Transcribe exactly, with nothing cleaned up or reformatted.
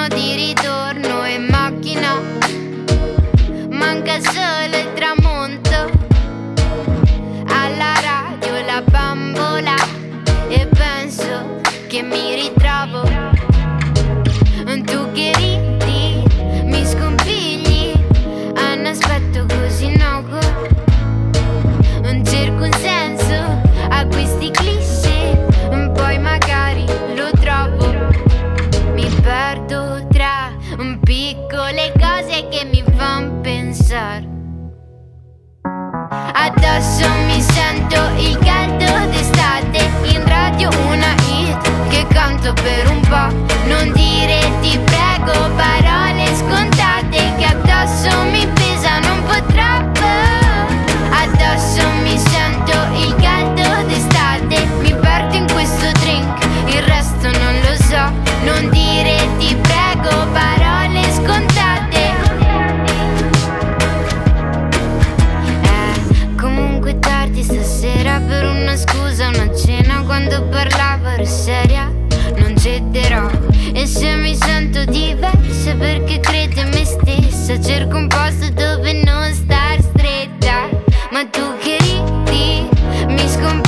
sono di ritorno in macchina, manca solo il tramonto, alla radio la bambola e penso che mi ritrovo. Tu che ridi, mi scompigli a un aspetto così innocuo. Cerco un senso a questi cliché, poi magari lo trovo. Mi perdo tra piccole cose che mi fanno pensare. Addosso mi sento il caldo d'estate, in radio una hit che canto per un po'. Non dire ti prego parole scontate che addosso mi pesano un po' troppo. Addosso mi sento il caldo d'estate, mi perdo in questo drink, il resto non lo so. Non dire ti prego parole scontate. Eh, comunque tardi stasera per una scusa, una cena quando parlavo ero seria. Non cederò e se mi sento diversa perché credo in me stessa, cerco un posto dove non star stretta. Ma tu che ridi, mi scompagni